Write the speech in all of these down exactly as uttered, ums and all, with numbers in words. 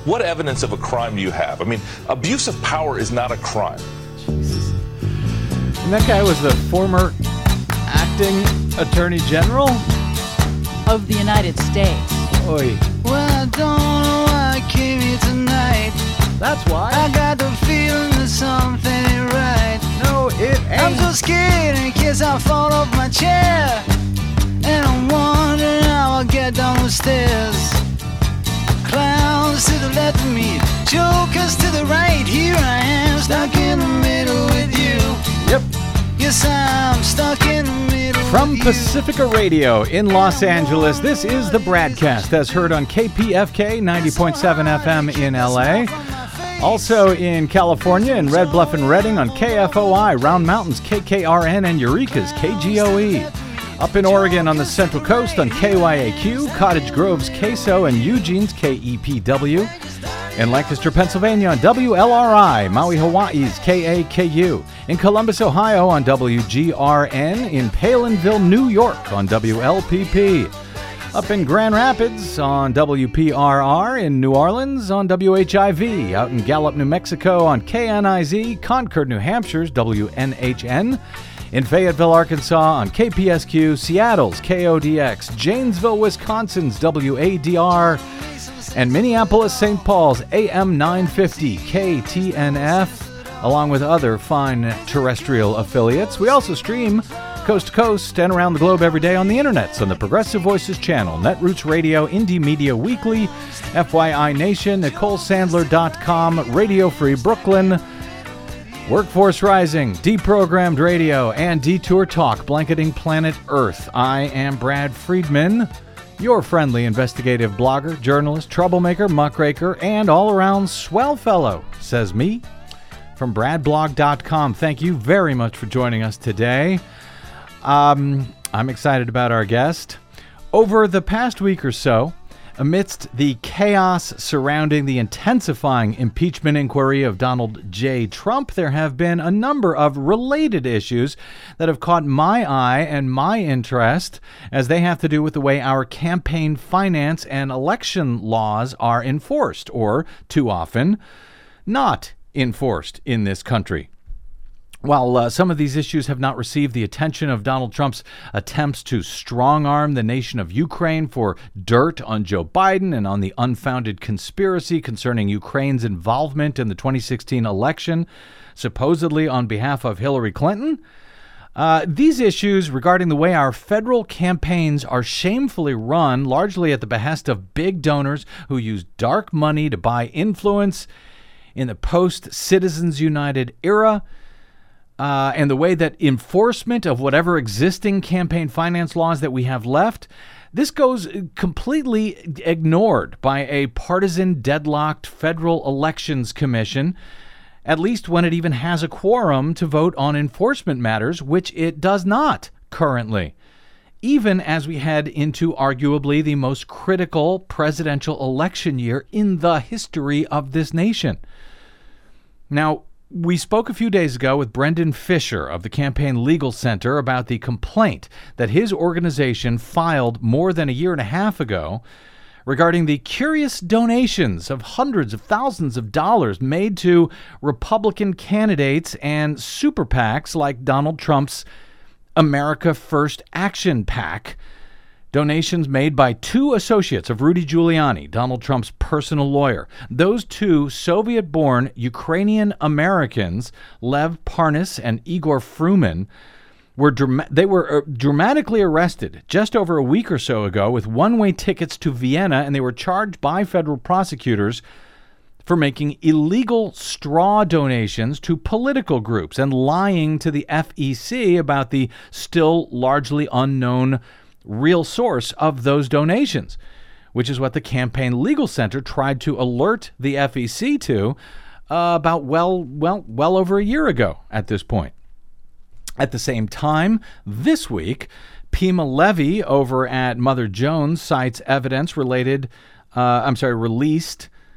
what evidence of a crime do you have? I mean, abuse of power is not a crime. Jesus. And that guy was the former acting attorney general of the United States. Oy. Well, I don't know why I came here tonight. That's why. I got the feeling that something ain't right. No, it ain't. I'm so scared in case I fall off my chair. And I'm wondering how I'll get down the stairs. Clowns to the left of me, jokers to the right. Here I am, stuck in the middle with you. Yep. Yes, I'm stuck in the middle From with you. Pacifica Radio in Los Angeles, this is the Bradcast, as heard on K P F K ninety point seven F M in L A. Also in California, in Red Bluff and Redding on K F O I, Round Mountains, K K R N, and Eureka's K G O E. Up in Oregon on the Central Coast on K Y A Q, Cottage Grove's K S O, and Eugene's K E P W. In Lancaster, Pennsylvania on W L R I, Maui, Hawaii's K A K U. In Columbus, Ohio on W G R N. In Palinville, New York on W L P P. Up in Grand Rapids on W P R R. In New Orleans on W H I V. Out in Gallup, New Mexico on K N I Z. Concord, New Hampshire's W N H N. In Fayetteville, Arkansas on K P S Q. Seattle's K O D X. Janesville, Wisconsin's W A D R. And Minneapolis, Saint Paul's A M nine fifty K T N F, along with other fine terrestrial affiliates. We also stream coast to coast and around the globe every day on the internets on the Progressive Voices channel, Netroots Radio, Indie Media Weekly, F Y I Nation, Nicole Sandler dot com, Radio Free Brooklyn, Workforce Rising, Deprogrammed Radio, and Detour Talk, blanketing planet Earth. I am Brad Friedman, your friendly investigative blogger, journalist, troublemaker, muckraker, and all-around swell fellow, says me, from brad blog dot com. Thank you very much for joining us today. Um, I'm excited about our guest. Over the past week or so, amidst the chaos surrounding the intensifying impeachment inquiry of Donald J. Trump, there have been a number of related issues that have caught my eye and my interest, as they have to do with the way our campaign finance and election laws are enforced, or, too often, not enforced in this country. While uh, some of these issues have not received the attention of Donald Trump's attempts to strong-arm the nation of Ukraine for dirt on Joe Biden and on the unfounded conspiracy concerning Ukraine's involvement in the twenty sixteen election, supposedly on behalf of Hillary Clinton, uh, these issues regarding the way our federal campaigns are shamefully run, largely at the behest of big donors who use dark money to buy influence in the post-Citizens United era, Uh, and the way that enforcement of whatever existing campaign finance laws that we have left, this goes completely ignored by a partisan deadlocked Federal Elections Commission, at least when it even has a quorum to vote on enforcement matters, which it does not currently, even as we head into arguably the most critical presidential election year in the history of this nation. Now, we spoke a few days ago with Brendan Fisher of the Campaign Legal Center about the complaint that his organization filed more than a year and a half ago regarding the curious donations of hundreds of thousands of dollars made to Republican candidates and super PACs like Donald Trump's America First Action PAC. Donations made by two associates of Rudy Giuliani, Donald Trump's personal lawyer. Those two Soviet-born Ukrainian Americans, Lev Parnas and Igor Fruman, were dram- they were dramatically arrested just over a week or so ago with one-way tickets to Vienna, and they were charged by federal prosecutors for making illegal straw donations to political groups and lying to the F E C about the still largely unknown real source of those donations, which is what the Campaign Legal Center tried to alert the F E C to uh, about well, well, well over a year ago at this point. At the same time, this week, Pima Levy over at Mother Jones cites evidence related, uh, I'm sorry, released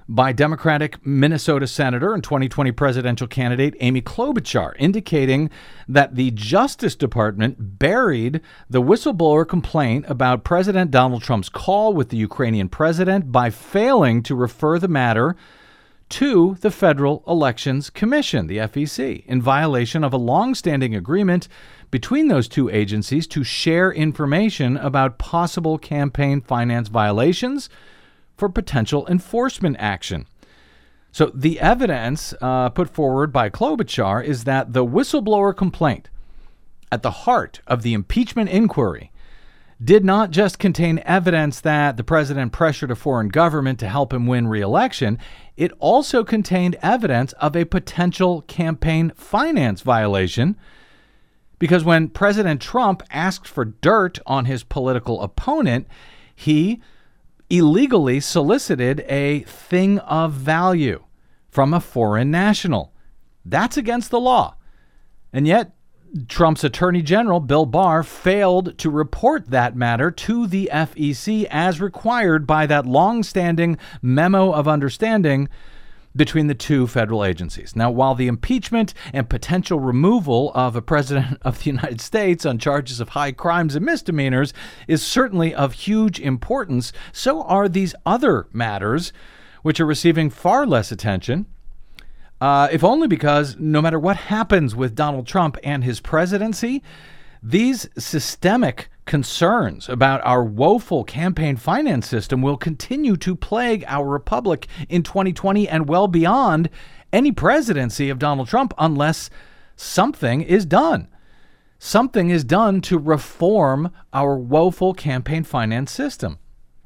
by Democratic Minnesota Senator and twenty twenty presidential candidate Amy Klobuchar, indicating that the Justice Department buried the whistleblower complaint about President Donald Trump's call with the Ukrainian president by failing to refer the matter to the Federal Elections Commission, the F E C, in violation of a longstanding agreement between those two agencies to share information about possible campaign finance violations for potential enforcement action. So the evidence uh, put forward by Klobuchar is that the whistleblower complaint at the heart of the impeachment inquiry did not just contain evidence that the president pressured a foreign government to help him win re-election. It also contained evidence of a potential campaign finance violation, because when President Trump asked for dirt on his political opponent, he illegally solicited a thing of value from a foreign national. That's against the law. And yet, Trump's Attorney General, Bill Barr, failed to report that matter to the F E C as required by that long-standing memo of understanding between the two federal agencies. Now, while the impeachment and potential removal of a president of the United States on charges of high crimes and misdemeanors is certainly of huge importance, so are these other matters, which are receiving far less attention, uh, if only because no matter what happens with Donald Trump and his presidency, these systemic concerns about our woeful campaign finance system will continue to plague our republic in twenty twenty and well beyond any presidency of Donald Trump unless something is done. Something is done to reform our woeful campaign finance system.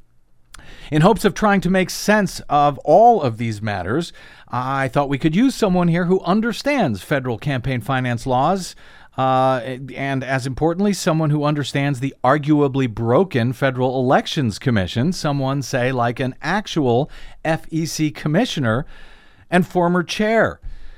In hopes of trying to make sense of all of these matters, I thought we could use someone here who understands federal campaign finance laws, uh, and as importantly, someone who understands the arguably broken Federal Elections Commission, someone, say, like an actual F E C commissioner and former chair.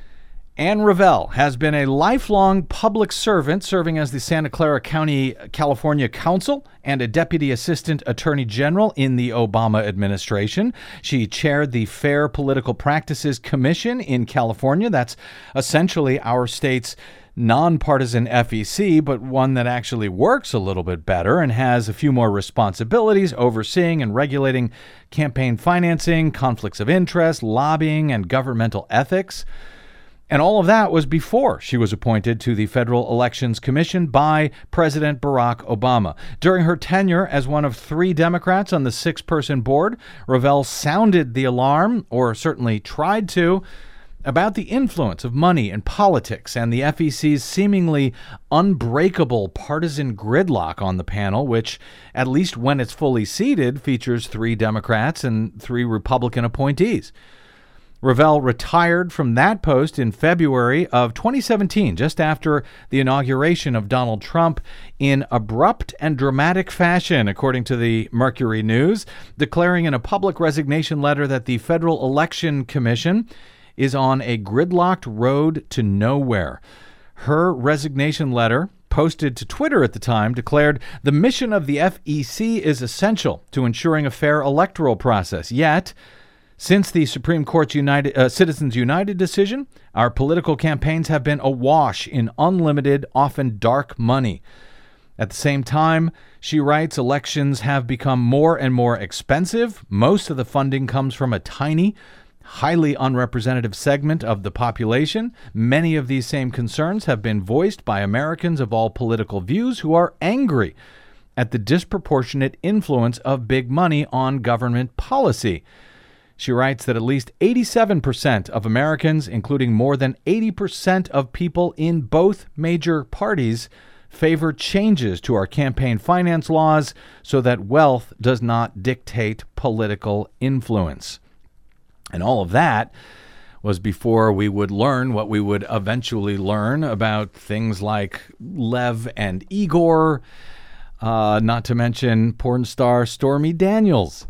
Ann Revelle has been a lifelong public servant, serving as the Santa Clara County, California Counsel and a Deputy Assistant Attorney General in the Obama administration. She chaired the Fair Political Practices Commission in California. That's essentially our state's nonpartisan F E C, but one that actually works a little bit better and has a few more responsibilities overseeing and regulating campaign financing, conflicts of interest, lobbying, and governmental ethics. And all of that was before she was appointed to the Federal Elections Commission by President Barack Obama. During her tenure as one of three Democrats on the six-person board, Revelle sounded the alarm, or certainly tried to, about the influence of money and politics and the F E C's seemingly unbreakable partisan gridlock on the panel, which, at least when it's fully seated, features three Democrats and three Republican appointees. Revelle retired from that post in February of twenty seventeen, just after the inauguration of Donald Trump, in abrupt and dramatic fashion, according to the Mercury News, declaring in a public resignation letter that the Federal Election Commission is on a gridlocked road to nowhere. Her resignation letter, posted to Twitter at the time, declared the mission of the F E C is essential to ensuring a fair electoral process. Yet, since the Supreme Court's United, uh, Citizens United decision, our political campaigns have been awash in unlimited, often dark money. At the same time, she writes, elections have become more and more expensive. Most of the funding comes from a tiny, highly unrepresentative segment of the population. Many of these same concerns have been voiced by Americans of all political views who are angry at the disproportionate influence of big money on government policy. She writes that at least eighty-seven percent of Americans, including more than eighty percent of people in both major parties, favor changes to our campaign finance laws so that wealth does not dictate political influence. And all of that was before we would learn what we would eventually learn about things like Lev and Igor, uh, not to mention porn star Stormy Daniels.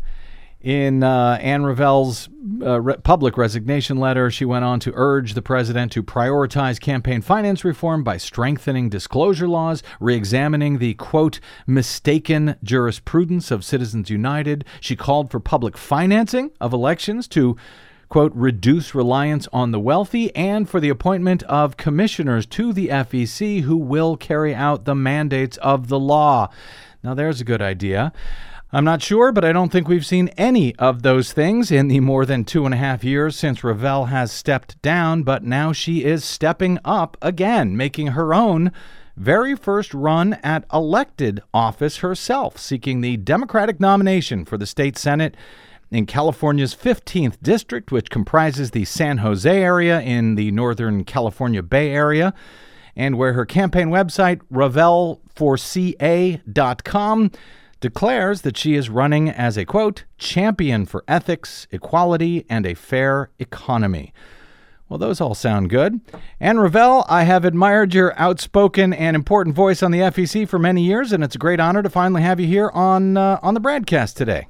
In uh, Ann Revelle's uh, re- public resignation letter, she went on to urge the president to prioritize campaign finance reform by strengthening disclosure laws, re-examining the, quote, mistaken jurisprudence of Citizens United. She called for public financing of elections to quote, reduce reliance on the wealthy, and for the appointment of commissioners to the F E C who will carry out the mandates of the law. Now, there's a good idea. I'm not sure, but I don't think we've seen any of those things in the more than two and a half years since Revelle has stepped down, but now she is stepping up again, making her own very first run at elected office herself, seeking the Democratic nomination for the state Senate in California's fifteenth district, which comprises the San Jose area in the Northern California Bay Area, and where her campaign website, Revelle for C A dot com, declares that she is running as a, quote, champion for ethics, equality, and a fair economy. Well, those all sound good. And Revelle, I have admired your outspoken and important voice on the F E C for many years, and it's a great honor to finally have you here on uh, on the broadcast today.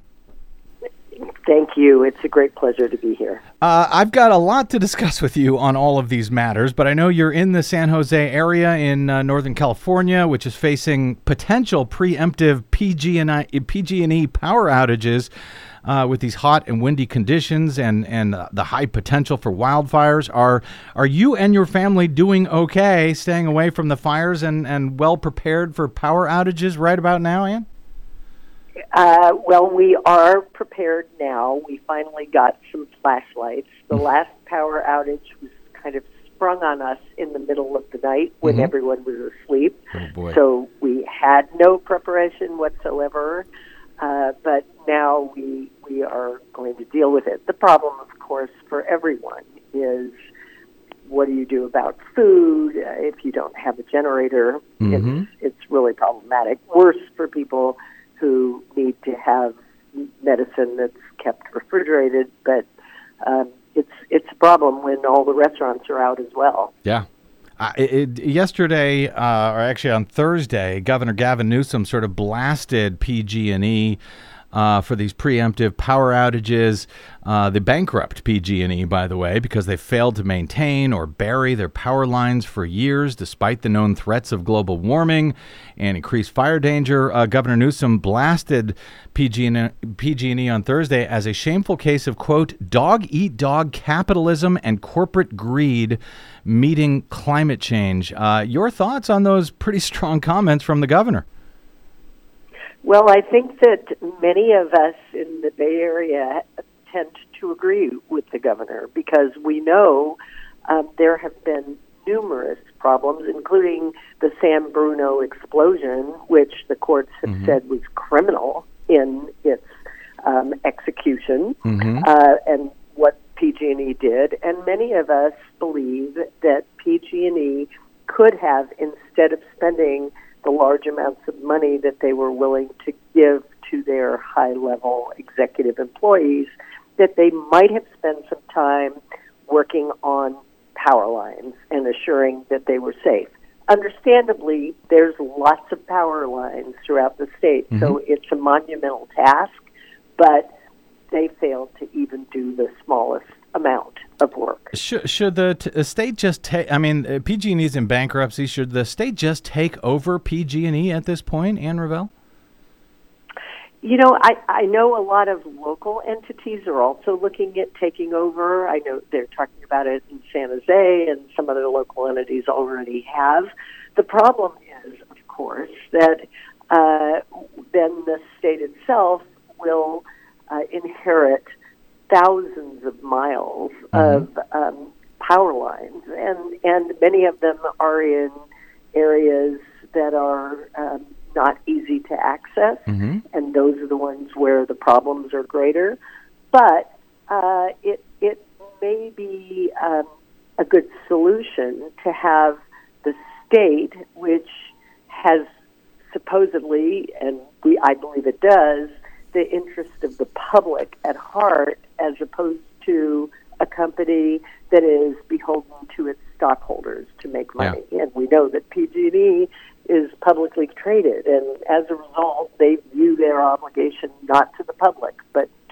Thank you. It's a great pleasure to be here. Uh, I've got a lot to discuss with you on all of these matters, but I know you're in the San Jose area in uh, Northern California, which is facing potential preemptive P G and E power outages uh, with these hot and windy conditions and, and uh, the high potential for wildfires. Are are you and your family doing okay, staying away from the fires and, and well prepared for power outages right about now, Ann? Uh, well, we are prepared now. We finally got some flashlights. The last power outage was kind of sprung on us in the middle of the night when mm-hmm. everyone was asleep. Oh, boy. So we had no preparation whatsoever, uh, but now we we are going to deal with it. The problem, of course, for everyone is what do you do about food? Uh, if you don't have a generator, mm-hmm. it's, it's really problematic. Worse for people who need to have medicine that's kept refrigerated, but um, it's it's a problem when all the restaurants are out as well. Yeah. Uh, it, it, yesterday, uh, or actually on Thursday, Governor Gavin Newsom sort of blasted P G and E uh, for these preemptive power outages. Uh, the bankrupt P G and E, by the way, because they failed to maintain or bury their power lines for years, despite the known threats of global warming and increased fire danger. Uh, Governor Newsom blasted P G and E on Thursday as a shameful case of, quote, dog-eat-dog capitalism and corporate greed meeting climate change. Uh, your thoughts on those pretty strong comments from the governor? Well, I think that many of us in the Bay Area tend to agree with the governor because we know um, there have been numerous problems, including the San Bruno explosion, which the courts have mm-hmm. said was criminal in its um, execution, mm-hmm. uh, and what P G and E did. And many of us believe that P G and E could have, instead of spending the large amounts of money that they were willing to give to their high-level executive employees, that they might have spent some time working on power lines and assuring that they were safe. Understandably, there's lots of power lines throughout the state, mm-hmm. so it's a monumental task, but they failed to even do the smallest amount of work. Should, should the t- state just take, I mean, uh, P G and E's in bankruptcy. Should the state just take over P G and E at this point, Ann Revelle? You know, I, I know a lot of local entities are also looking at taking over. I know they're talking about it in San Jose, and some other local entities already have. The problem is, of course, that uh, then the state itself will uh, inherit thousands of miles mm-hmm. of um, power lines, and, and many of them are in areas that are um, not easy to access, mm-hmm. and those are the ones where the problems are greater. But uh, it it may be um, a good solution to have the state, which has supposedly, and we I believe it does, the interest of the public at heart, as opposed to a company that is beholden to its stockholders to make money. Yeah. And we know that P G and E is publicly traded, and as a result, they view their obligation not to the public, but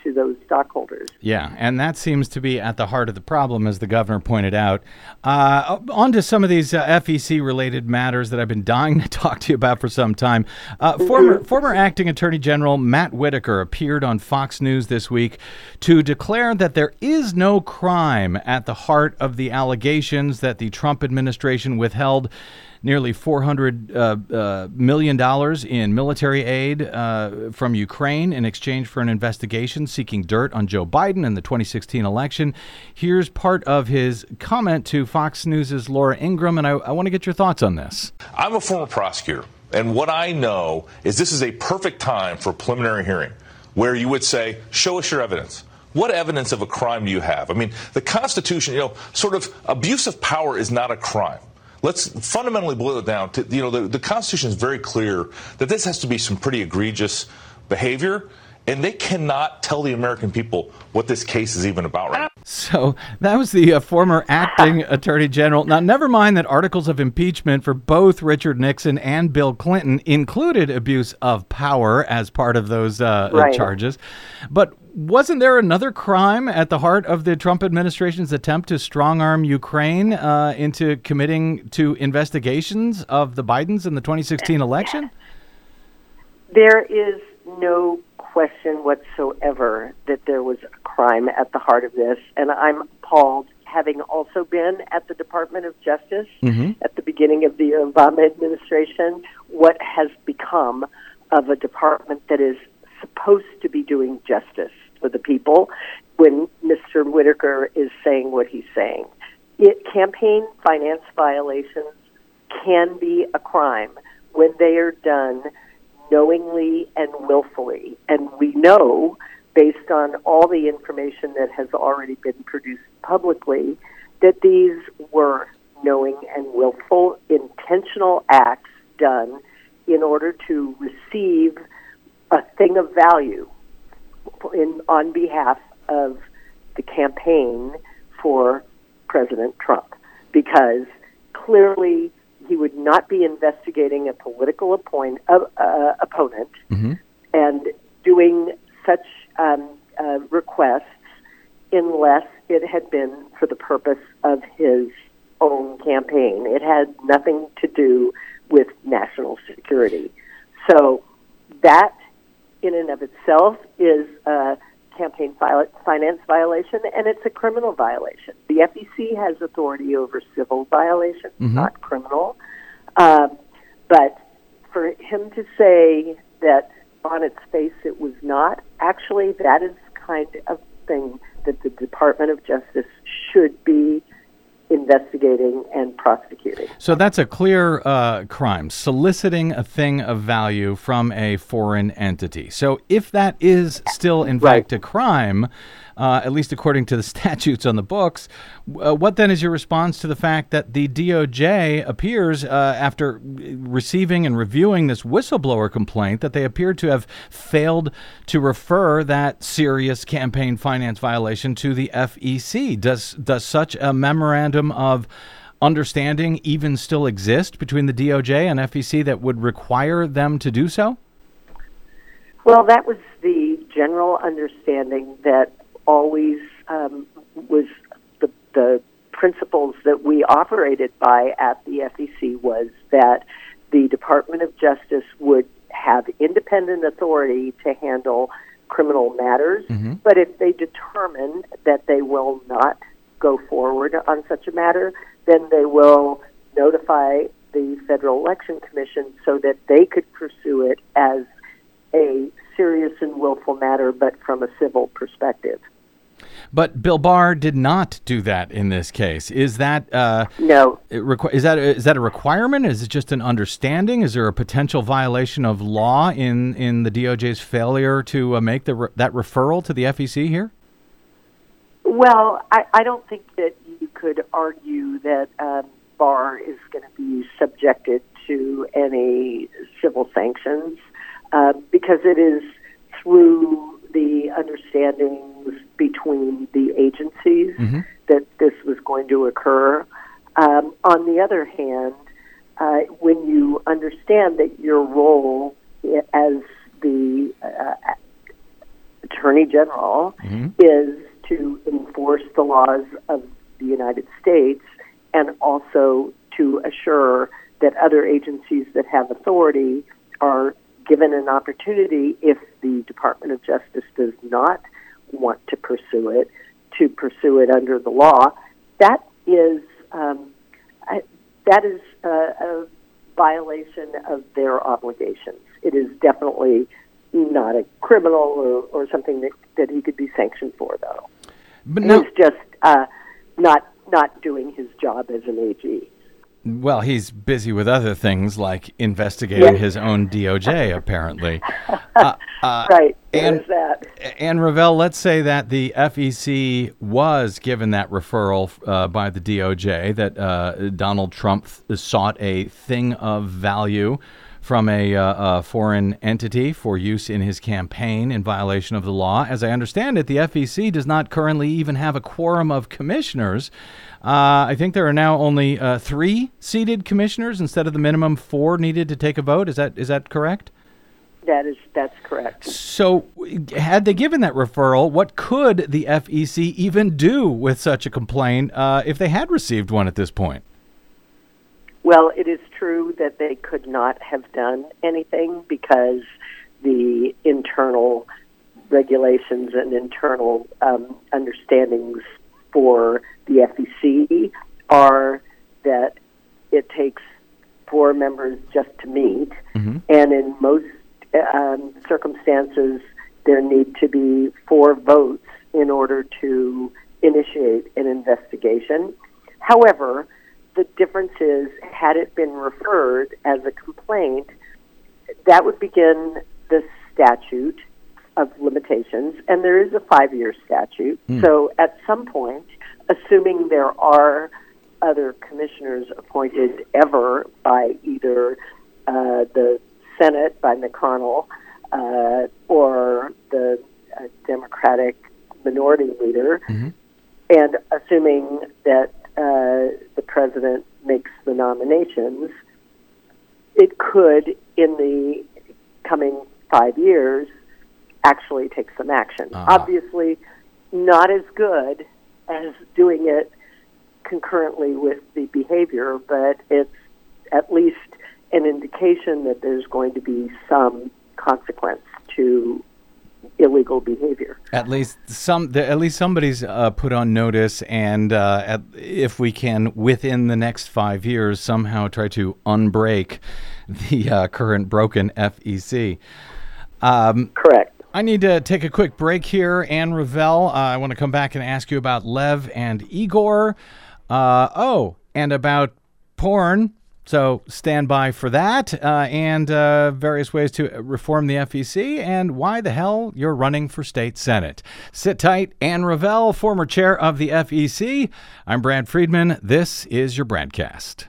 to those stockholders. Yeah, and that seems to be at the heart of the problem, as the governor pointed out. Uh, on to some of these uh, F E C-related matters that I've been dying to talk to you about for some time. Uh, former former acting Attorney General Matt Whitaker appeared on Fox News this week to declare that there is no crime at the heart of the allegations that the Trump administration withheld nearly four hundred uh, uh, million dollars in military aid uh, from Ukraine in exchange for an investigation seeking dirt on Joe Biden in the twenty sixteen election. Here's part of his comment to Fox News' Laura Ingraham, and I, I want to get your thoughts on this. I'm a former prosecutor, and what I know is this is a perfect time for a preliminary hearing where you would say, show us your evidence. What evidence of a crime do you have? I mean, the Constitution, you know, sort of abuse of power is not a crime. Let's fundamentally boil it down to, you know, the, the Constitution is very clear that this has to be some pretty egregious behavior, and they cannot tell the American people what this case is even about right now. So that was the uh, former acting Attorney General. Now, never mind that articles of impeachment for both Richard Nixon and Bill Clinton included abuse of power as part of those uh, right. charges. But wasn't there another crime at the heart of the Trump administration's attempt to strong-arm Ukraine uh, into committing to investigations of the Bidens in the twenty sixteen election? There is no question whatsoever that there was a crime at the heart of this, and I'm appalled, having also been at the Department of Justice mm-hmm. at the beginning of the Obama administration, what has become of a department that is supposed to be doing justice for the people when Mister Whitaker is saying what he's saying. It, campaign finance violations can be a crime when they are done knowingly and willfully. And we know, based on all the information that has already been produced publicly, that these were knowing and willful, intentional acts done in order to receive a thing of value in, on behalf of the campaign for President Trump. Because clearly he would not be investigating a political appoint, uh, uh, opponent mm-hmm. and doing such um, uh, requests unless it had been for the purpose of his own campaign. It had nothing to do with national security. So that, in and of itself, is a campaign finance violation, and it's a criminal violation. The F E C has authority over civil violations, mm-hmm. not criminal. Um, but for him to say that on its face it was not, actually that is kind of thing that the Department of Justice should be investigating and prosecuting. So that's a clear uh, crime, soliciting a thing of value from a foreign entity. So if that is still, in right. fact, a crime, uh, at least according to the statutes on the books, uh, what then is your response to the fact that the D O J appears, uh, after receiving and reviewing this whistleblower complaint, that they appear to have failed to refer that serious campaign finance violation to the F E C? Does does such a memorandum of understanding even still exist between the D O J and F E C that would require them to do so? Well, that was the general understanding that always um, was the, the principles that we operated by at the F E C, was that the Department of Justice would have independent authority to handle criminal matters, mm-hmm. but if they determine that they will not go forward on such a matter, then they will notify the Federal Election Commission so that they could pursue it as a serious and willful matter, but from a civil perspective. But Bill Barr did not do that in this case. Is that uh, no? Requ- is that is that a requirement? Is it just an understanding? Is there a potential violation of law in, in the D O J's failure to uh, make the re- that referral to the F E C here? Well, I, I don't think that you could argue that um, Barr is going to be subjected to any civil sanctions uh, because it is through the understandings between the agencies mm-hmm. that this was going to occur. Um, on the other hand, uh, when you understand that your role as the uh, Attorney General mm-hmm. is to enforce the laws of the United States and also to assure that other agencies that have authority are given an opportunity, if the Department of Justice does not want to pursue it, to pursue it under the law. That is um, I, that is a, a violation of their obligations. It is definitely not a criminal or, or something that, that he could be sanctioned for, though. But no, he's just uh, not not doing his job as an A G. Well, he's busy with other things like investigating yes. his own D O J, apparently. uh, uh, right, there's that. And Revell, let's say that the F E C was given that referral uh, by the D O J that uh, Donald Trump sought a thing of value from a, uh, a foreign entity for use in his campaign in violation of the law. As I understand it, the F E C does not currently even have a quorum of commissioners. Uh, I think there are now only uh, three seated commissioners instead of the minimum four needed to take a vote. Is that is that correct? That is that's correct. So, had they given that referral, what could the F E C even do with such a complaint uh, if they had received one at this point? Well, it is true that they could not have done anything because the internal regulations and internal um, understandings for the F E C are that it takes four members just to meet, mm-hmm. and in most um, circumstances, there need to be four votes in order to initiate an investigation. However, the difference is, had it been referred as a complaint, that would begin the statute of limitations, and there is a five-year statute. Mm. So at some point, assuming there are other commissioners appointed ever by either uh, the Senate, by McConnell, uh, or the uh, Democratic minority leader, mm-hmm. and assuming that uh, the president makes the nominations, it could, in the coming five years, actually take some action. Uh-huh. Obviously, not as good as doing it concurrently with the behavior, but it's at least an indication that there's going to be some consequence to illegal behavior. At least some, at least somebody's uh, put on notice, and uh, at, if we can, within the next five years, somehow try to unbreak the uh, current broken F E C. Um, Correct. I need to take a quick break here. Anne Revell, uh, I want to come back and ask you about Lev and Igor. Uh, oh, and about porn. So stand by for that, uh, and uh, various ways to reform the F E C, and why the hell you're running for state senate. Sit tight. Anne Revell, former chair of the F E C. I'm Brad Friedman. This is your Bradcast.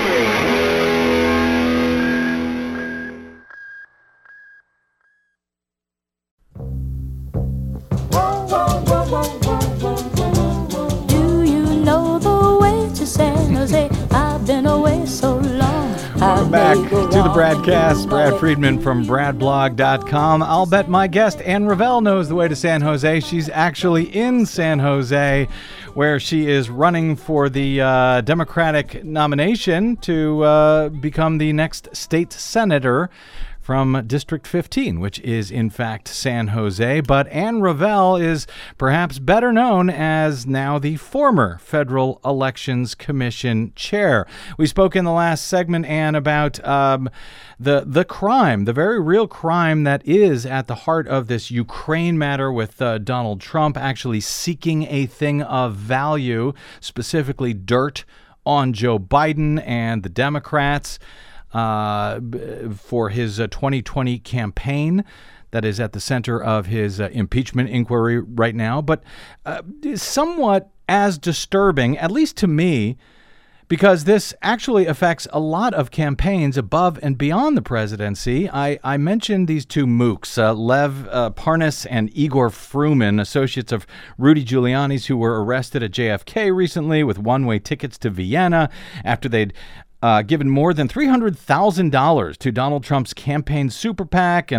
Do you know the way to San Jose? I've been away so long. Welcome back to the Bradcast. Brad Friedman from brad blog dot com. I'll bet my guest, Anne Revell, knows the way to San Jose. She's actually in San Jose, where she is running for the uh, Democratic nomination to uh, become the next state senator from District fifteen, which is in fact San Jose. But Anne Revell is perhaps better known as now the former Federal Elections Commission chair. We spoke in the last segment, Anne, about um, the the crime, the very real crime that is at the heart of this Ukraine matter, with uh, Donald Trump actually seeking a thing of value, specifically dirt on Joe Biden and the Democrats. Uh, for his uh, twenty twenty campaign that is at the center of his uh, impeachment inquiry right now, but uh, somewhat as disturbing, at least to me, because this actually affects a lot of campaigns above and beyond the presidency. I, I mentioned these two mooks, uh, Lev uh, Parnas and Igor Fruman, associates of Rudy Giuliani's, who were arrested at J F K recently with one-way tickets to Vienna after they'd Uh, given more than three hundred thousand dollars to Donald Trump's campaign super PAC and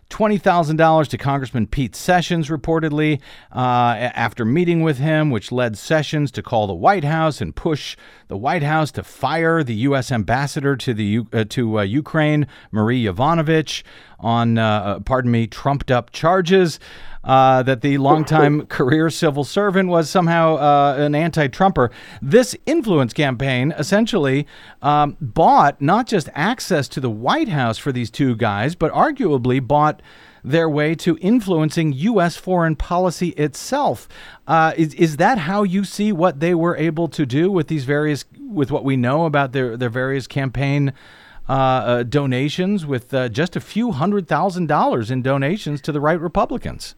twenty thousand dollars to Congressman Pete Sessions, reportedly, uh, after meeting with him, which led Sessions to call the White House and push the White House to fire the U S ambassador to the U- uh, to uh, Ukraine, Marie Yovanovitch, on, uh, pardon me, trumped-up charges uh, that the longtime career civil servant was somehow uh, an anti-Trumper. This influence campaign essentially um, bought not just access to the White House for these two guys, but arguably bought their way to influencing U S foreign policy itself. Uh, is is that how you see what they were able to do with these various, with what we know about their, their various campaign uh, uh, donations, with uh, just a few hundred thousand dollars in donations to the right Republicans?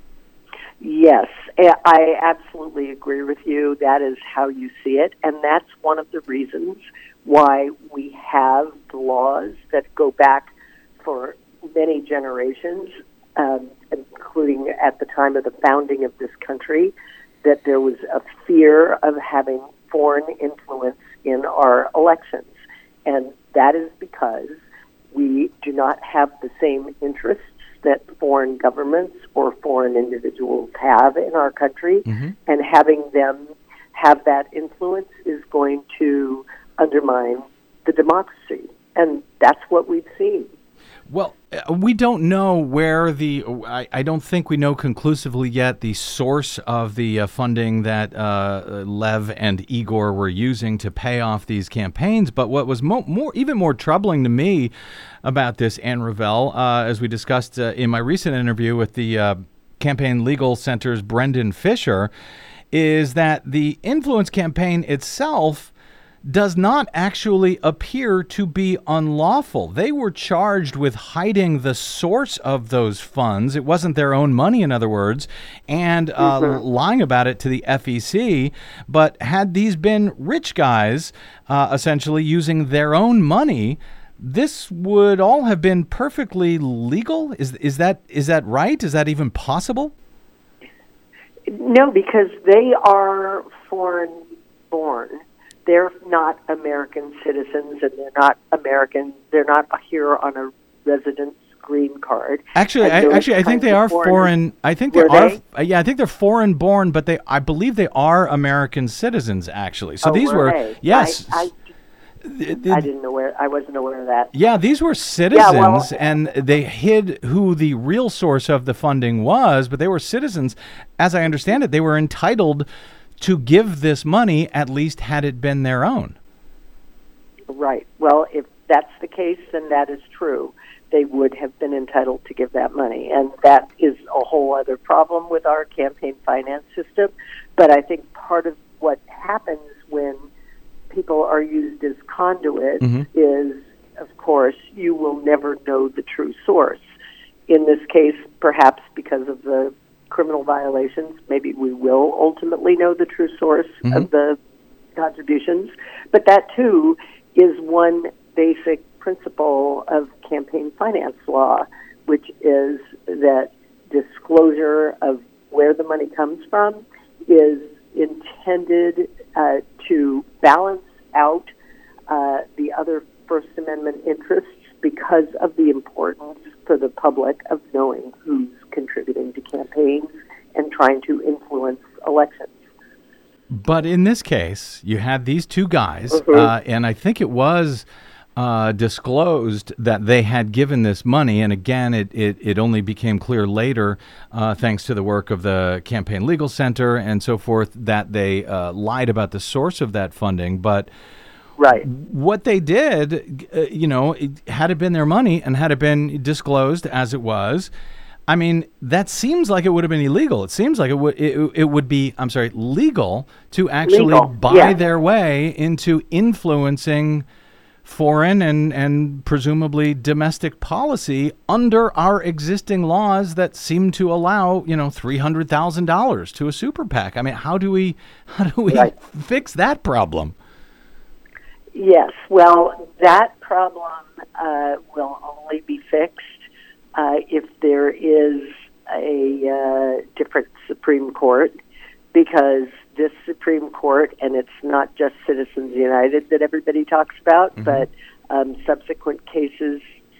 Yes, I absolutely agree with you. That is how you see it, and that's one of the reasons why we have the laws that go back for many generations, um, including at the time of the founding of this country, that there was a fear of having foreign influence in our elections. And that is because we do not have the same interests that foreign governments or foreign individuals have in our country, mm-hmm. and having them have that influence is going to undermine the democracy. And that's what we've seen. Well, we don't know where the, I, I don't think we know conclusively yet the source of the uh, funding that uh, Lev and Igor were using to pay off these campaigns. But what was mo- more, even more troubling to me about this, Ann Revell, uh, as we discussed uh, in my recent interview with the uh, Campaign Legal Center's Brendan Fisher, is that the influence campaign itself does not actually appear to be unlawful. They were charged with hiding the source of those funds. It wasn't their own money, in other words, and uh, mm-hmm. lying about it to the F E C. But had these been rich guys uh, essentially using their own money, this would all have been perfectly legal? Is is that is that right? Is that even possible? No, because they are foreign-born. They're not American citizens, and they're not American. They're not here on a residence green card. Actually, I, actually, I think they are foreign. I think they are. They? Yeah, I think they're foreign born, but they, I believe, they are American citizens. Actually, so oh, these were, were they? yes. I, I, I didn't know where. I wasn't aware of that. Yeah, these were citizens, yeah, well, and they hid who the real source of the funding was. But they were citizens, as I understand it. They were entitled to give this money, at least had it been their own. Right. Well, if that's the case, then that is true. They would have been entitled to give that money. And that is a whole other problem with our campaign finance system. But I think part of what happens when people are used as conduits mm-hmm. is, of course, you will never know the true source. In this case, perhaps because of the criminal violations, maybe we will ultimately know the true source mm-hmm. of the contributions. But that, too, is one basic principle of campaign finance law, which is that disclosure of where the money comes from is intended uh, to balance out uh, the other First Amendment interests because of the importance for the public of knowing who's contributing to campaigns and trying to influence elections. But in this case, you had these two guys, mm-hmm. uh, and I think it was uh, disclosed that they had given this money, and again, it, it, it only became clear later, uh, thanks to the work of the Campaign Legal Center and so forth, that they uh, lied about the source of that funding. But right. what they did, uh, you know, it, had it been their money and had it been disclosed as it was, I mean, that seems like it would have been illegal. It seems like it would it, it would be, I'm sorry, legal to actually legal. buy yeah. their way into influencing foreign and, and presumably domestic policy under our existing laws that seem to allow, you know, three hundred thousand dollars to a super PAC. I mean, how do we how do we right. fix that problem? Yes, well, that problem uh, will only be fixed uh, if there is a uh, different Supreme Court, because this Supreme Court, and it's not just Citizens United that everybody talks about, mm-hmm. but um, subsequent cases,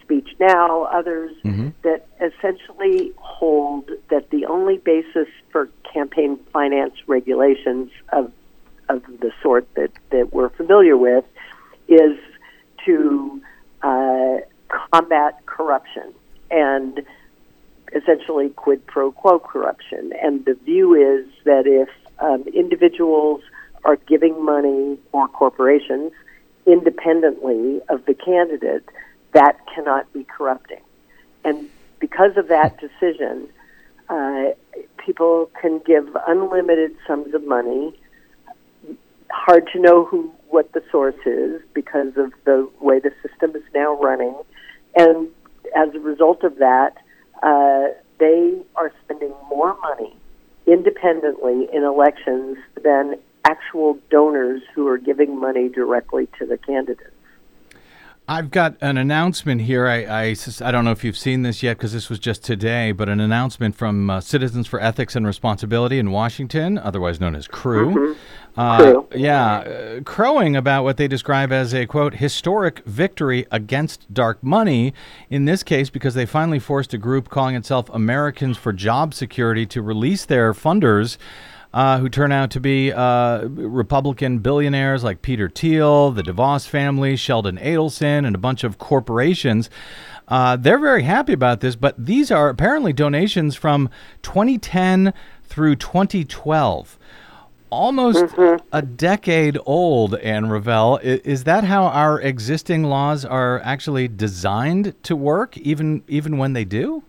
Speech Now, others, Mm-hmm. that essentially hold that the only basis for campaign finance regulations of of the sort that, that we're familiar with is to uh, combat corruption and essentially quid pro quo corruption. And the view is that if um, individuals are giving money, or corporations, independently of the candidate, that cannot be corrupting. And because of that decision, uh, people can give unlimited sums of money. Hard to know who what the source is because of the way the system is now running. And as a result of that, uh, they are spending more money independently in elections than actual donors who are giving money directly to the candidates. I've got an announcement here. I, I, I don't know if you've seen this yet because this was just today, but an announcement from uh, Citizens for Ethics and Responsibility in Washington, otherwise known as CREW. Mm-hmm. Uh, CREW. Yeah, uh, crowing about what they describe as a, quote, historic victory against dark money, in this case because they finally forced a group calling itself Americans for Job Security to release their funders, Uh, who turn out to be uh, Republican billionaires like Peter Thiel, the DeVos family, Sheldon Adelson, and a bunch of corporations. Uh, they're very happy about this, but these are apparently donations from twenty ten through twenty twelve. Almost Mm-hmm. a decade old, Anne Revell. I- is that how our existing laws are actually designed to work, even even when they do?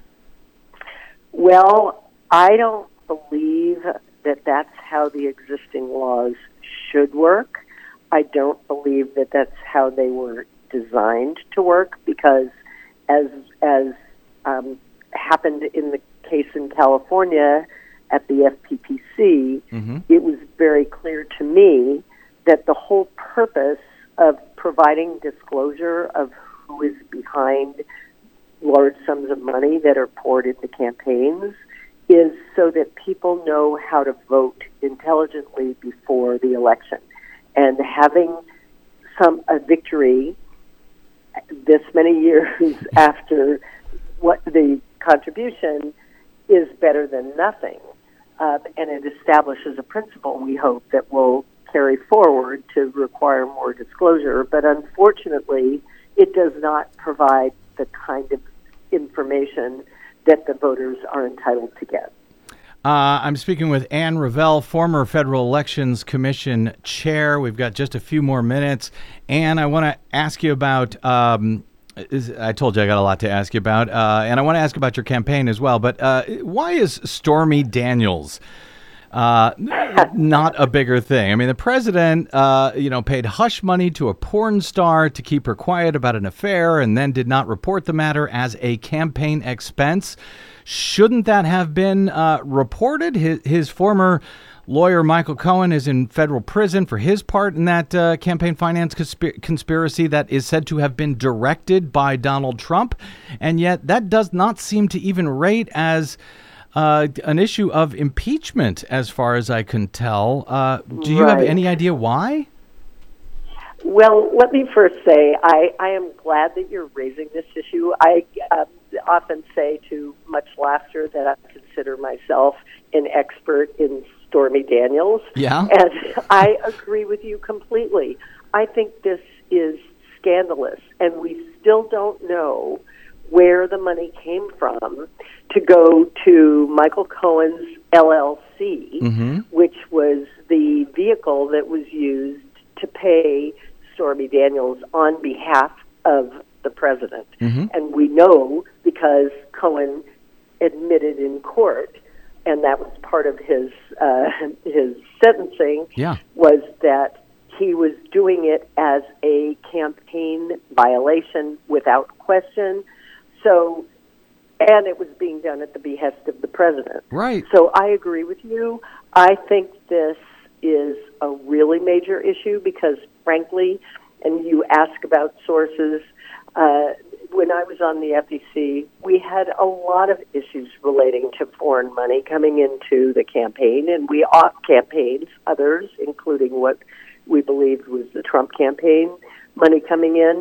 Well, I don't believe that that's how the existing laws should work. I don't believe that that's how they were designed to work because, as as um, happened in the case in California at the F P P C, Mm-hmm. it was very clear to me that the whole purpose of providing disclosure of who is behind large sums of money that are poured into campaigns is so that people know how to vote intelligently before the election. And having some a victory this many years after what the contribution is better than nothing. Uh, and it establishes a principle, we hope, that will carry forward to require more disclosure. But unfortunately, it does not provide the kind of information that the voters are entitled to get. Uh, I'm speaking with Anne Revell, former Federal Elections Commission chair. We've got just a few more minutes. Anne, I want to ask you about, um, is, I told you I got a lot to ask you about, uh, and I want to ask about your campaign as well, but uh, why is Stormy Daniels uh, not a bigger thing? I mean, the president, uh, you know, paid hush money to a porn star to keep her quiet about an affair and then did not report the matter as a campaign expense. Shouldn't that have been uh, reported? His, his former lawyer, Michael Cohen, is in federal prison for his part in that uh, campaign finance consp- conspiracy that is said to have been directed by Donald Trump. And yet that does not seem to even rate as uh, an issue of impeachment, as far as I can tell. Uh, do you have Right. any idea why? Well, let me first say I, I am glad that you're raising this issue. I uh, often say, to much laughter, that I consider myself an expert in Stormy Daniels. Yeah. And I agree with you completely. I think this is scandalous, and we still don't know where the money came from to go to Michael Cohen's L L C, Mm-hmm. which was the vehicle that was used to pay Stormy Daniels on behalf of the president. Mm-hmm. And we know because Cohen admitted in court, and that was part of his uh, his sentencing, Yeah. was that he was doing it as a campaign violation without question. So, and it was being done at the behest of the president. Right. So I agree with you. I think this is a really major issue because, frankly, and you ask about sources, uh, when I was on the F E C, we had a lot of issues relating to foreign money coming into the campaign, and we off campaigns, others, including what we believed was the Trump campaign, money coming in.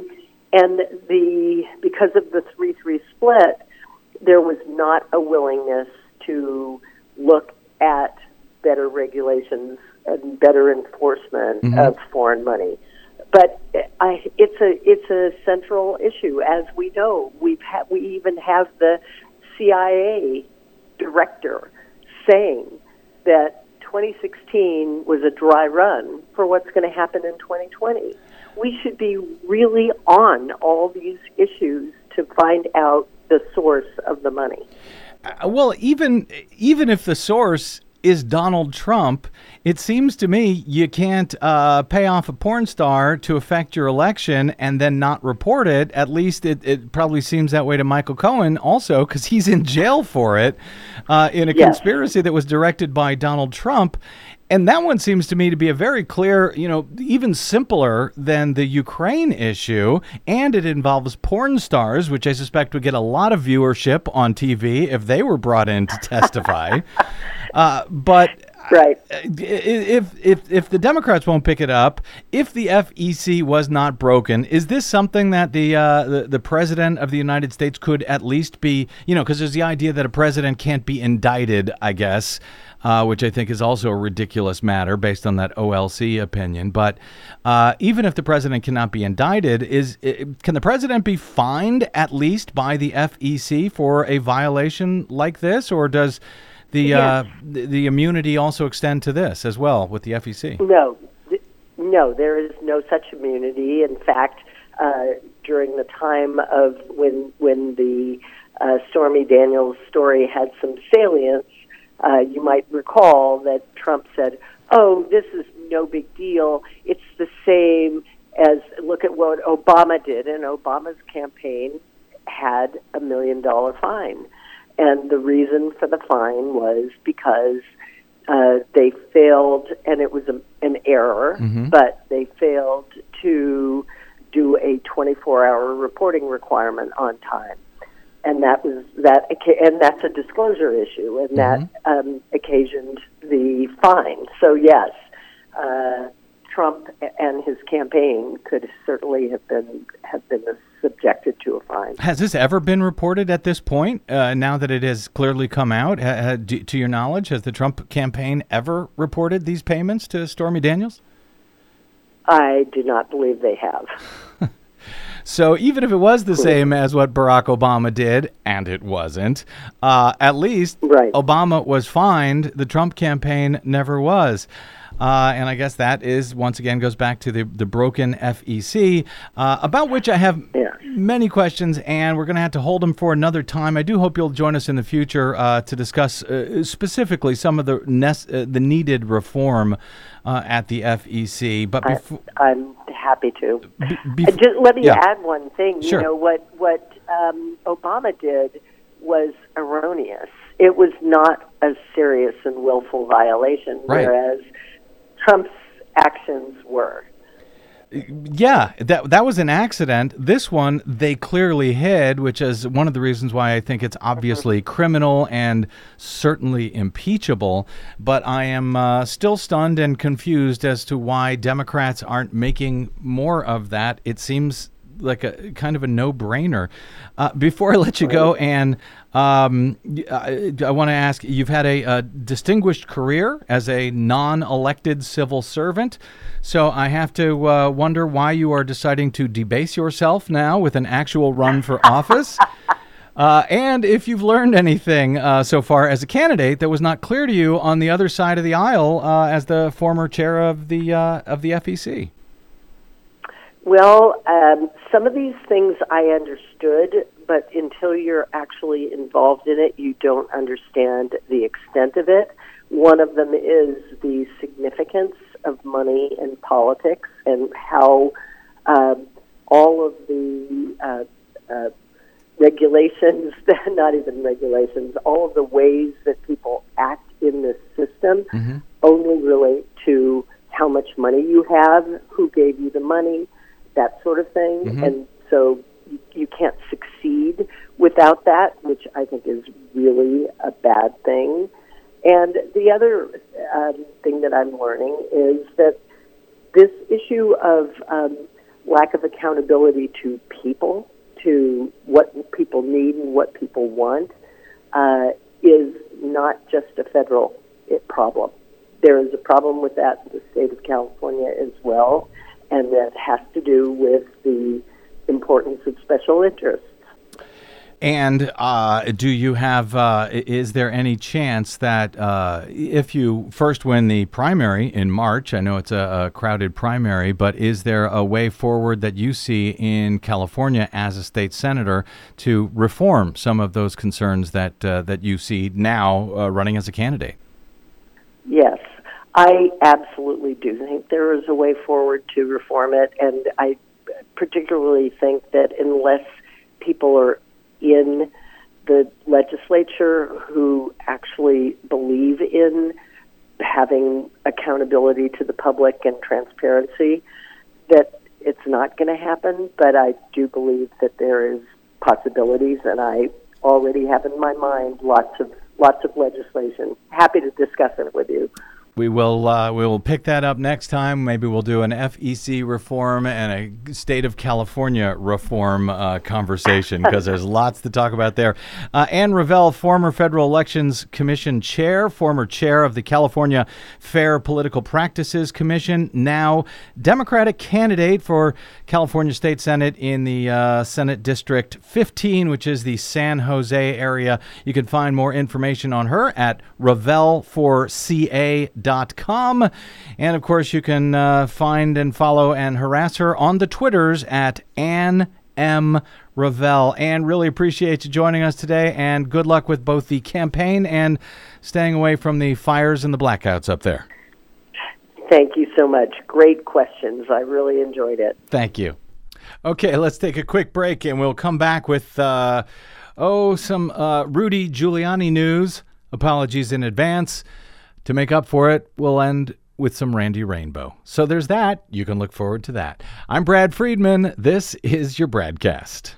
and the because of the three three split, there was not a willingness to look at better regulations and better enforcement Mm-hmm. of foreign money. But I, it's a it's a central issue, as we know. We've ha- we even have the C I A director saying that twenty sixteen was a dry run for what's going to happen in twenty twenty. We should be really on all these issues to find out the source of the money. Uh, well, even even if the source is Donald Trump, it seems to me you can't uh, pay off a porn star to affect your election and then not report it. At least it, it probably seems that way to Michael Cohen also, because he's in jail for it uh, in a Yes. conspiracy that was directed by Donald Trump. And that one seems to me to be a very clear, you know, even simpler than the Ukraine issue. And it involves porn stars, which I suspect would get a lot of viewership on T V if they were brought in to testify. uh, but Right. if, if, if the Democrats won't pick it up, if the F E C was not broken, is this something that the, uh, the, the president of the United States could at least be, you know, because there's the idea that a president can't be indicted, I guess. Uh, which I think is also a ridiculous matter based on that O L C opinion. But uh, even if the president cannot be indicted, is can the president be fined at least by the F E C for a violation like this, or does the Yes. uh, the, the immunity also extend to this as well with the F E C? No, th- no, there is no such immunity. In fact, uh, during the time of when when the uh, Stormy Daniels story had some salience, Uh, you might recall that Trump said, oh, this is no big deal. It's the same as, look at what Obama did. And Obama's campaign had a million dollar fine. And the reason for the fine was because uh, they failed, and it was a, an error, Mm-hmm. but they failed to do a twenty-four hour reporting requirement on time. And that was that, and that's a disclosure issue, and that um, occasioned the fine. So yes, uh, Trump and his campaign could certainly have been have been subjected to a fine. Has this ever been reported at this point? Uh, now that it has clearly come out, ha, ha, do, to your knowledge, has the Trump campaign ever reported these payments to Stormy Daniels? I do not believe they have. So even if it was the same as what Barack Obama did, and it wasn't, uh, at least Right. Obama was fined. The Trump campaign never was. Uh, and I guess that is, once again, goes back to the, the broken F E C, uh, about which I have Yeah. many questions, and we're going to have to hold them for another time. I do hope you'll join us in the future uh, to discuss uh, specifically some of the nes- uh, the needed reform uh, at the F E C. But I, before, I'm happy to. be- Uh, Just let me yeah. add one thing. Sure. You know, what, what um, Obama did was erroneous. It was not a serious and willful violation, Right. whereas Trump's actions were. Yeah, that that was an accident. This one they clearly hid, which is one of the reasons why I think it's obviously criminal and certainly impeachable. But I am uh, still stunned and confused as to why Democrats aren't making more of that. It seems like a kind of a no-brainer. Uh, before I let you go, Ann, um, I, I want to ask, you've had a, a distinguished career as a non-elected civil servant, so I have to uh, wonder why you are deciding to debase yourself now with an actual run for office. Uh, and if you've learned anything uh, so far as a candidate that was not clear to you on the other side of the aisle uh, as the former chair of the uh, of the F E C. Well, um, some of these things I understood, but until you're actually involved in it, you don't understand the extent of it. One of them is the significance of money in politics and how um, all of the uh, uh, regulations, not even regulations, all of the ways that people act in this system Mm-hmm. only relate to how much money you have, who gave you the money, that sort of thing. Mm-hmm. And so you, you can't succeed without that, which I think is really a bad thing. And the other um, thing that I'm learning is that this issue of um, lack of accountability to people, to what people need and what people want, uh, is not just a federal problem. There is a problem with that in the state of California as well, and that has to do with the importance of special interests. And uh, do you have, uh, is there any chance that uh, if you first win the primary in March, I know it's a, a crowded primary, but is there a way forward that you see in California as a state senator to reform some of those concerns that uh, that you see now uh, running as a candidate? Yes, I absolutely do think there is a way forward to reform it, and I particularly think that unless people are in the legislature who actually believe in having accountability to the public and transparency, that it's not going to happen. But I do believe that there is possibilities, and I already have in my mind lots of lots of legislation. Happy to discuss it with you. We will uh, we will pick that up next time. Maybe we'll do an F E C reform and a state of California reform uh, conversation, because there's lots to talk about there. Uh, Ann Revelle, former Federal Elections Commission chair, former chair of the California Fair Political Practices Commission, now Democratic candidate for California State Senate in the uh, Senate District fifteen, which is the San Jose area. You can find more information on her at revelle for C A dot com. And of course, you can uh, find and follow and harass her on the Twitters at Ann M. Revelle. Ann, really appreciate you joining us today, and good luck with both the campaign and staying away from the fires and the blackouts up there. Thank you so much. Great questions. I really enjoyed it. Thank you. Okay, let's take a quick break, and we'll come back with, uh, oh, some uh, Rudy Giuliani news. Apologies in advance. To make up for it, we'll end with some Randy Rainbow. So there's that. You can look forward to that. I'm Brad Friedman. This is your Bradcast.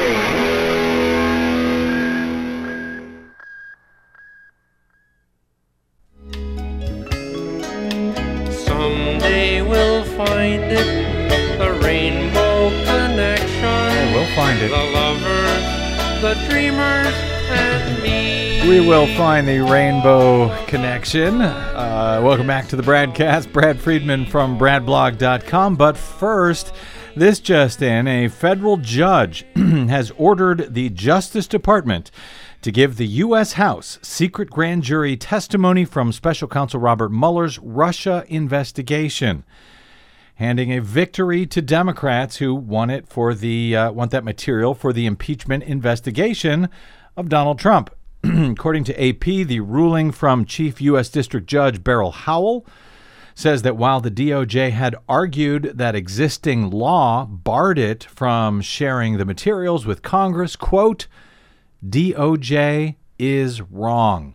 Someday we'll find it, the rainbow connection. Oh, we'll find it. The lovers, the dreamers, and me. We will find the rainbow connection. Uh, welcome back to the Bradcast. Brad Friedman from brad blog dot com. But first, this just in, a federal judge has ordered the Justice Department to give the U S House secret grand jury testimony from Special Counsel Robert Mueller's Russia investigation, handing a victory to Democrats who want it for the uh, want that material for the impeachment investigation of Donald Trump. According to A P, the ruling from Chief U S District Judge Beryl Howell says that while the D O J had argued that existing law barred it from sharing the materials with Congress, quote, D O J is wrong.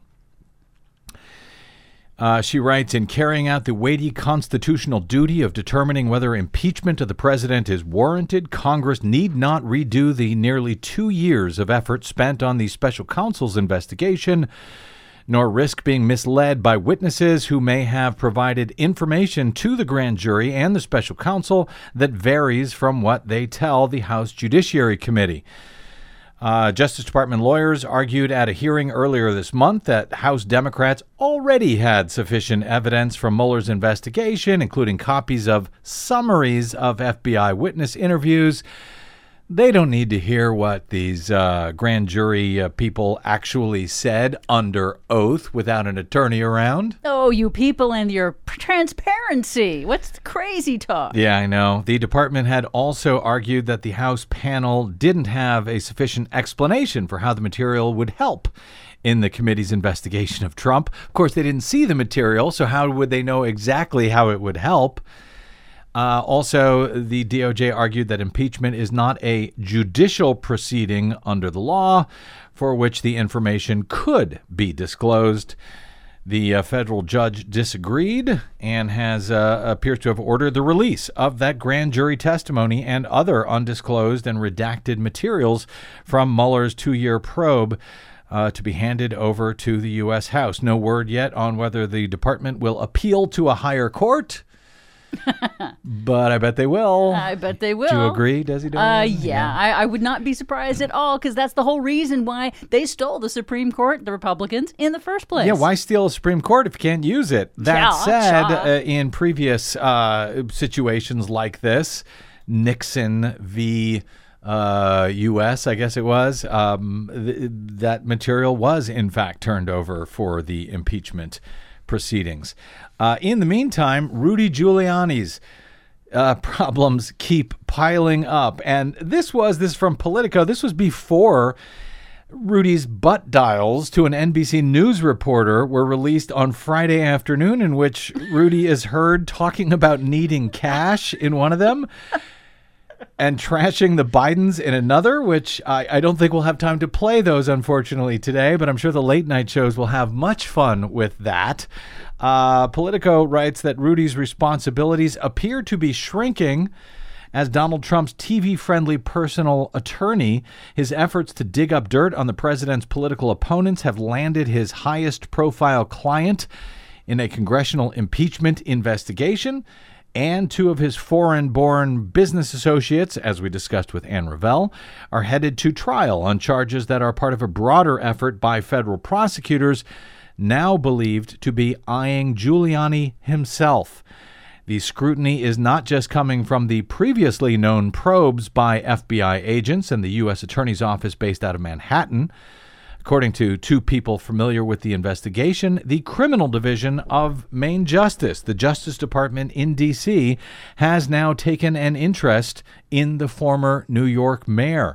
Uh, she writes, in carrying out the weighty constitutional duty of determining whether impeachment of the president is warranted, Congress need not redo the nearly two years of effort spent on the special counsel's investigation, nor risk being misled by witnesses who may have provided information to the grand jury and the special counsel that varies from what they tell the House Judiciary Committee. Uh, Justice Department lawyers argued at a hearing earlier this month that House Democrats already had sufficient evidence from Mueller's investigation, including copies of summaries of F B I witness interviews. They don't need to hear what these uh, grand jury uh, people actually said under oath without an attorney around. Oh, you people and your transparency. What's the crazy talk? Yeah, I know. The department had also argued that the House panel didn't have a sufficient explanation for how the material would help in the committee's investigation of Trump. Of course, they didn't see the material, so how would they know exactly how it would help? Uh, also, the D O J argued that impeachment is not a judicial proceeding under the law for which the information could be disclosed. The uh, federal judge disagreed and has uh, appears to have ordered the release of that grand jury testimony and other undisclosed and redacted materials from Mueller's two-year probe uh, to be handed over to the U S House. No word yet on whether the department will appeal to a higher court. But I bet they will. I bet they will. Do you agree, Desi? Uh, Doyen? yeah, I, I would not be surprised at all, because that's the whole reason why they stole the Supreme Court, the Republicans, in the first place. Yeah, why steal a Supreme Court if you can't use it? That Yeah, said, sure. uh, in previous uh, situations like this, Nixon v. Uh, U S, I guess it was, um, th- that material was, in fact, turned over for the impeachment proceedings. Uh, in the meantime, Rudy Giuliani's uh, problems keep piling up. And this was, this from Politico, this was before Rudy's butt dials to an N B C News reporter were released on Friday afternoon, in which Rudy is heard talking about needing cash in one of them and trashing the Bidens in another, which I, I don't think we'll have time to play those, unfortunately, today, but I'm sure the late night shows will have much fun with that. Uh, Politico writes that Rudy's responsibilities appear to be shrinking as Donald Trump's T V-friendly personal attorney. His efforts to dig up dirt on the president's political opponents have landed his highest-profile client in a congressional impeachment investigation, and two of his foreign-born business associates, as we discussed with Ann Revell, are headed to trial on charges that are part of a broader effort by federal prosecutors now believed to be eyeing Giuliani himself. The scrutiny is not just coming from the previously known probes by F B I agents and the U S Attorney's Office based out of Manhattan. According to two people familiar with the investigation, the criminal division of Main Justice, the Justice Department in D C, has now taken an interest in the former New York mayor,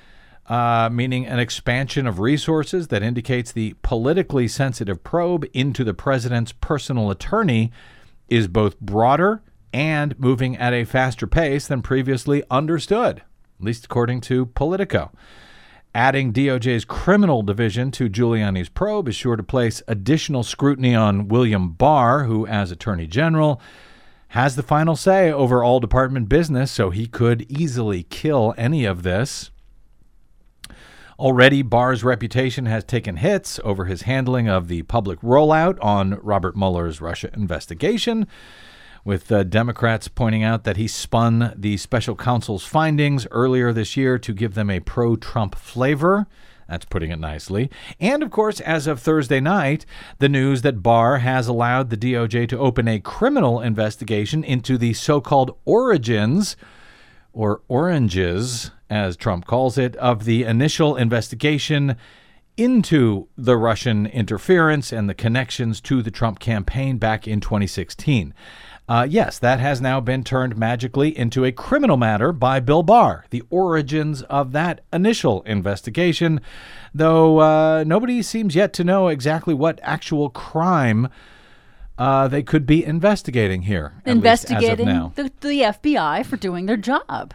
uh, meaning an expansion of resources that indicates the politically sensitive probe into the president's personal attorney is both broader and moving at a faster pace than previously understood, at least according to Politico. Adding D O J's criminal division to Giuliani's probe is sure to place additional scrutiny on William Barr, who, as Attorney General, has the final say over all department business, so he could easily kill any of this. Already, Barr's reputation has taken hits over his handling of the public rollout on Robert Mueller's Russia investigation, with uh, Democrats pointing out that he spun the special counsel's findings earlier this year to give them a pro-Trump flavor. That's putting it nicely. And, of course, as of Thursday night, the news that Barr has allowed the D O J to open a criminal investigation into the so-called origins, or oranges, as Trump calls it, of the initial investigation into the Russian interference and the connections to the Trump campaign back in twenty sixteen. Uh, yes, that has now been turned magically into a criminal matter by Bill Barr, the origins of that initial investigation, though uh, nobody seems yet to know exactly what actual crime uh, they could be investigating here. Investigating at least as of now. The, the F B I for doing their job.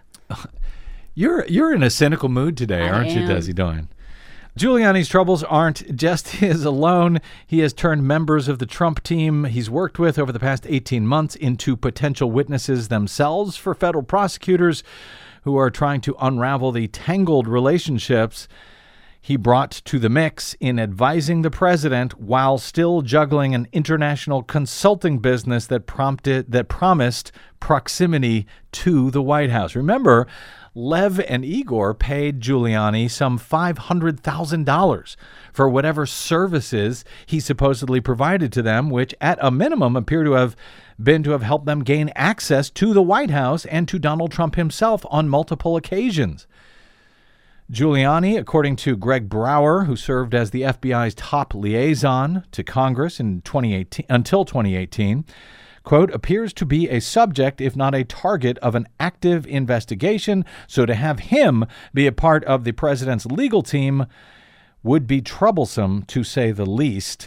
You're you're in a cynical mood today, I aren't you, am. Desi Doyen? Giuliani's troubles aren't just his alone. He has turned members of the Trump team he's worked with over the past eighteen months into potential witnesses themselves for federal prosecutors who are trying to unravel the tangled relationships he brought to the mix in advising the president while still juggling an international consulting business that prompted that promised proximity to the White House. Remember, Lev and Igor paid Giuliani some five hundred thousand dollars for whatever services he supposedly provided to them, which at a minimum appear to have been to have helped them gain access to the White House and to Donald Trump himself on multiple occasions. Giuliani, according to Greg Brower, who served as the F B I's top liaison to Congress in twenty eighteen until twenty eighteen, quote, appears to be a subject, if not a target, of an active investigation. So to have him be a part of the president's legal team would be troublesome, to say the least.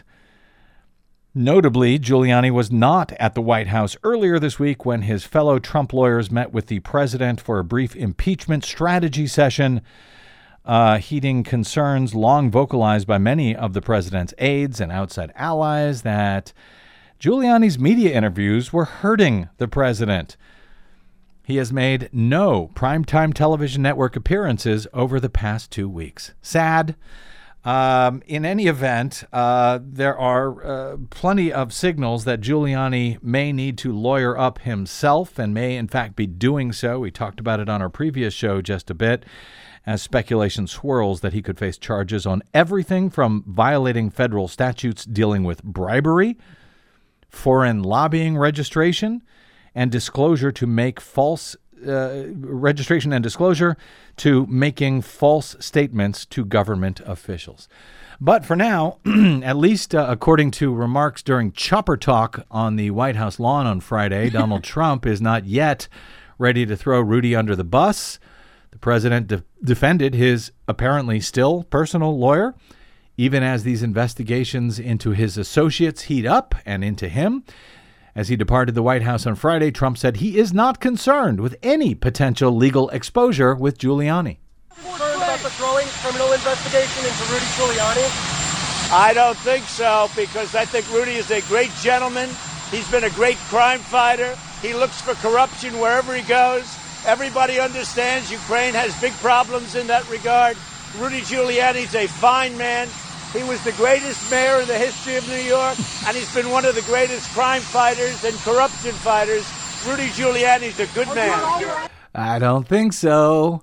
Notably, Giuliani was not at the White House earlier this week when his fellow Trump lawyers met with the president for a brief impeachment strategy session, uh, heeding concerns long vocalized by many of the president's aides and outside allies that Giuliani's media interviews were hurting the president. He has made no primetime television network appearances over the past two weeks. Sad. Um, in any event, uh, there are uh, plenty of signals that Giuliani may need to lawyer up himself and may, in fact, be doing so. We talked about it on our previous show just a bit, as speculation swirls that he could face charges on everything from violating federal statutes dealing with bribery, foreign lobbying registration, and disclosure to make false Uh, registration and disclosure to making false statements to government officials. But for now, at least uh, according to remarks during Chopper Talk on the White House lawn on Friday, Donald Trump is not yet ready to throw Rudy under the bus. The president de- defended his apparently still personal lawyer, even as these investigations into his associates heat up and into him. As he departed the White House on Friday, Trump said he is not concerned with any potential legal exposure with Giuliani. Concerned about the growing criminal investigation into Rudy Giuliani? I don't think so, because I think Rudy is a great gentleman. He's been a great crime fighter. He looks for corruption wherever he goes. Everybody understands Ukraine has big problems in that regard. Rudy Giuliani's a fine man. He was the greatest mayor in the history of New York, and he's been one of the greatest crime fighters and corruption fighters. Rudy Giuliani's a good man. I don't think so.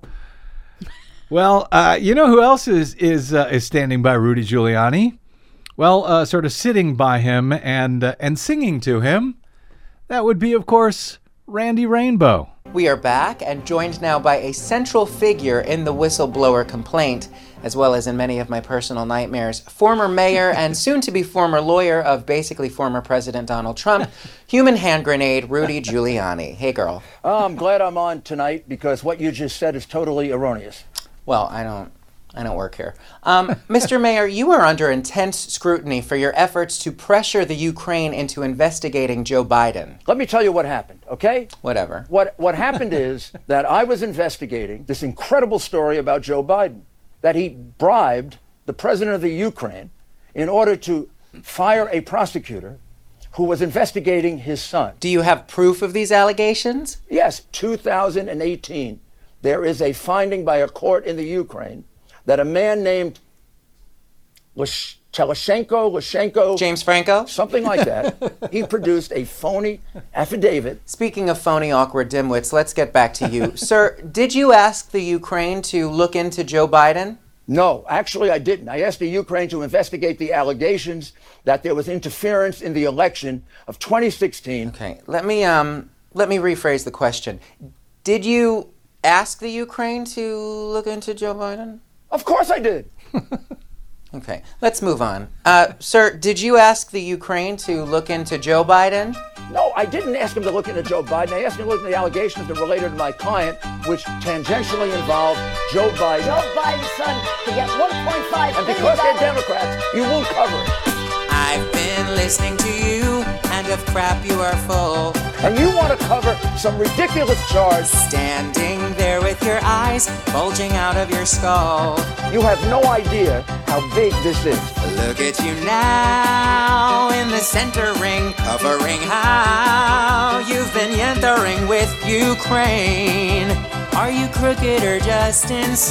Well, uh, you know who else is is uh, is standing by Rudy Giuliani? Well, uh, sort of sitting by him and uh, and singing to him. That would be, of course, Randy Rainbow. We are back and joined now by a central figure in the whistleblower complaint, as well as in many of my personal nightmares, former mayor and soon-to-be former lawyer of basically former President Donald Trump, human hand grenade, Rudy Giuliani. Hey, girl. Oh, I'm glad I'm on tonight because what you just said is totally erroneous. Well, I don't... I don't work here. Um, Mister Mayor, you are under intense scrutiny for your efforts to pressure the Ukraine into investigating Joe Biden. Let me tell you what happened, okay? Whatever. What what happened is that I was investigating this incredible story about Joe Biden, that he bribed the president of the Ukraine in order to fire a prosecutor who was investigating his son. Do you have proof of these allegations? Yes, two thousand eighteen. There is a finding by a court in the Ukraine that a man named Lish- Telashenko, Lashenko... James Franco? Something like that. He produced a phony affidavit. Speaking of phony, awkward dimwits, let's get back to you. Sir, did you ask the Ukraine to look into Joe Biden? No, actually I didn't. I asked the Ukraine to investigate the allegations that there was interference in the election of twenty sixteen. Okay, let me, um, let me rephrase the question. Did you ask the Ukraine to look into Joe Biden? Of course I did. Okay, let's move on. Uh, sir, did you ask the Ukraine to look into Joe Biden? No, I didn't ask him to look into Joe Biden. I asked him to look into the allegations that related to my client, which tangentially involved Joe Biden. Joe Biden's son to get one point five And because they're Democrats, you won't cover it. I've been listening to you, and of crap you are full. And you want to cover some ridiculous charge. Standing there with your eyes bulging out of your skull. You have no idea how big this is. Look at you now in the center ring, covering how you've been yentering with Ukraine. Are you crooked or just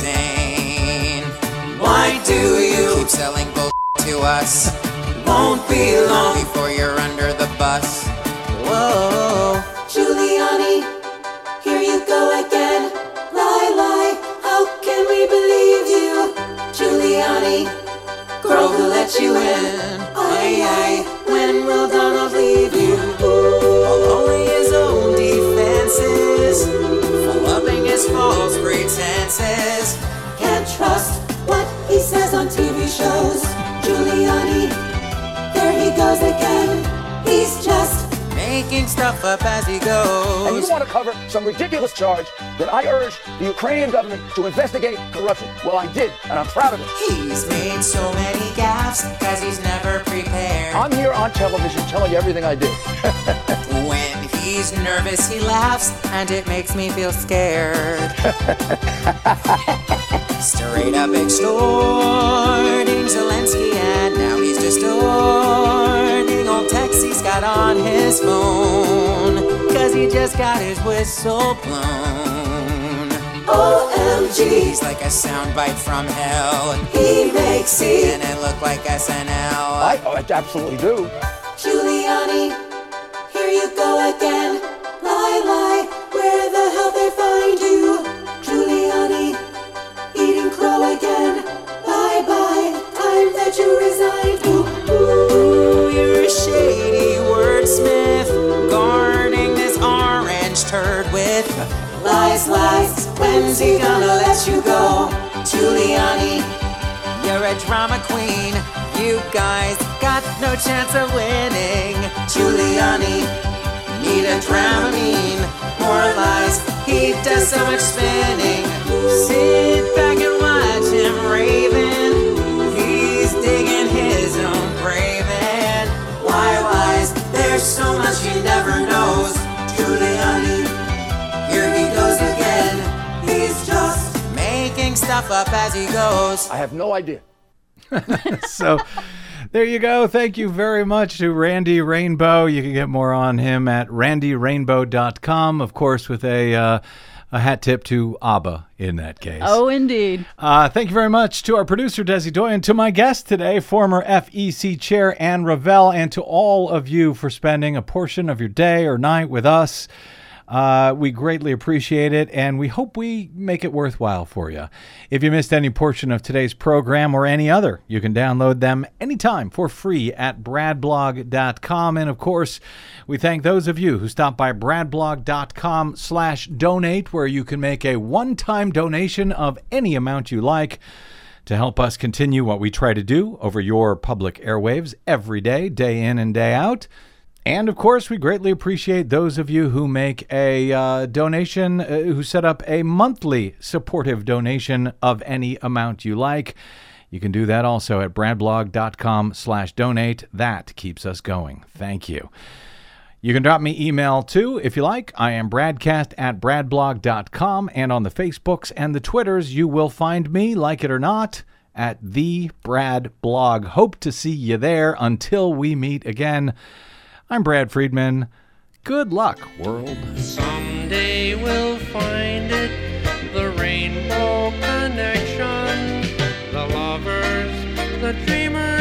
insane? Why do you keep selling bull to us? Won't be long before you're under the bus. Whoa. Giuliani, here you go again. Lie, lie, how can we believe you? Giuliani, girl who let you in. Aye, aye, when will Donald leave you? Following his own defenses, following his false pretenses. Can't trust what he says on T V shows. Giuliani, there he goes again. He's just making stuff up as he goes. And you want to cover some ridiculous charge that I urged the Ukrainian government to investigate corruption. Well, I did, and I'm proud of it. He's made so many gaffes because he's never prepared. I'm here on television telling you everything I did. When he's nervous, he laughs, and it makes me feel scared. Straight up extorting Zelensky, and now he's distorting old texts he's got on his phone, cause he just got his whistle blown. O M G. He's like a soundbite from hell. He makes it. And it look like S N L. I, oh, I absolutely do. Giuliani, here you go again. Lie, lie, where the hell they find you? Giuliani, eating crow again. Bye bye, time that you resigned. Ooh, ooh, you're a shady wordsmith, guarding this orange turd with lies, lies. When's he gonna let you go? Giuliani, you're a drama queen. You guys got no chance of winning. Giuliani, need a Dramamine. More lies, he does so much spinning. Sit back and watch him raving. He's digging his own grave. And why lies? There's so much he never knows. Giuliani, here he goes again. He's just making stuff up as he goes. I have no idea. So there you go. Thank you very much to Randy Rainbow. You can get more on him at randy rainbow dot com, of course, with a uh, a hat tip to ABBA in that case. Oh, indeed. Uh, thank you very much to our producer, Desi Doyen, to my guest today, former F E C Chair Ann Revelle, and to all of you for spending a portion of your day or night with us. Uh, we greatly appreciate it, and we hope we make it worthwhile for you. If you missed any portion of today's program or any other, you can download them anytime for free at brad blog dot com. And, of course, we thank those of you who stopped by brad blog dot com slash donate, where you can make a one-time donation of any amount you like to help us continue what we try to do over your public airwaves every day, day in and day out. And, of course, we greatly appreciate those of you who make a uh, donation, uh, who set up a monthly supportive donation of any amount you like. You can do that also at brad blog dot com slash donate. That keeps us going. Thank you. You can drop me email, too, if you like. I am bradcast at brad blog dot com. And on the Facebooks and the Twitters, you will find me, like it or not, at the Brad Blog. Hope to see you there. Until we meet again, I'm Brad Friedman. Good luck, world. Someday we'll find it, the rainbow connection, the lovers, the dreamers.